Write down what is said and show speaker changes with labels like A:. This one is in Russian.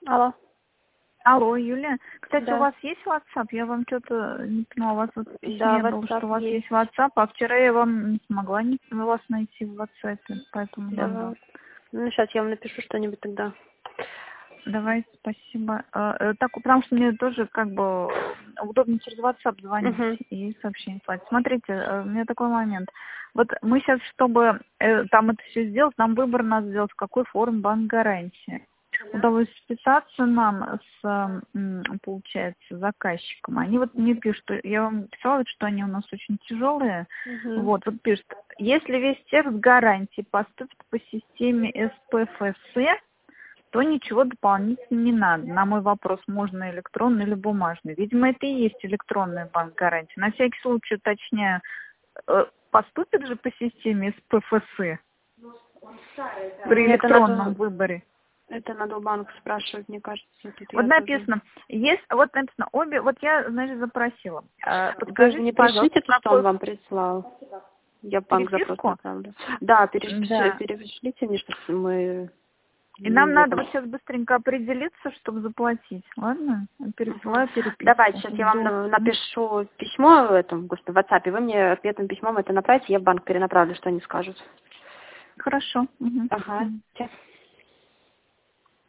A: Алло.
B: Алло, Юлия. Кстати,
A: Да.
B: у вас есть WhatsApp? Я вам что-то не поняла. У вас вот в письме
A: Да,
B: было, что у
A: WhatsApp
B: вас
A: есть.
B: есть WhatsApp, а вчера я вам не смогла вас найти в WhatsApp, поэтому
A: Да.
B: звонила.
A: Ну, сейчас я вам напишу что-нибудь тогда.
B: Давайте, спасибо. Так, потому что мне тоже как бы удобно через WhatsApp звонить
A: Угу.
B: и сообщение слать. Смотрите, у меня такой момент. Вот мы сейчас, чтобы там это все сделать, нам выбор надо сделать, в какой форме банк гарантии. Удалось списаться нам с, получается, заказчиком. Они вот мне пишут, что я вам писала, что они у нас очень тяжелые.
A: Угу.
B: Вот пишут, если весь текст гарантии поступит по системе СПФС, то ничего дополнительно не надо. На мой вопрос, можно электронный или бумажный. Видимо, это и есть электронный банк гарантии. На всякий случай уточняю, поступит же по системе СПФС при
A: Это
B: электронном
A: надо,
B: выборе?
A: это надо у банка спрашивать, мне кажется. Тут
B: Вот
A: я тоже...
B: написано, вот написано обе, вот я, значит, запросила.
A: Вы
B: Подскажите,
A: мне
B: пожалуйста,
A: пришлите
B: в
A: то, что он
B: какой
A: вам прислал. Я в банк запрос
B: переписку?
A: направлю. Да,
B: Да.
A: перешлите мне, чтобы мы...
B: И нам
A: я
B: надо
A: там...
B: вот сейчас быстренько определиться, чтобы заплатить. Ладно?
A: Мгм.
B: Пересылаю переписку.
A: Давайте, сейчас я вам
B: Жду.
A: напишу письмо в этом, господи, в WhatsApp, и вы мне ответным письмом это направите, я в банк перенаправлю, что они скажут.
B: Хорошо. Мгм.
A: Ага.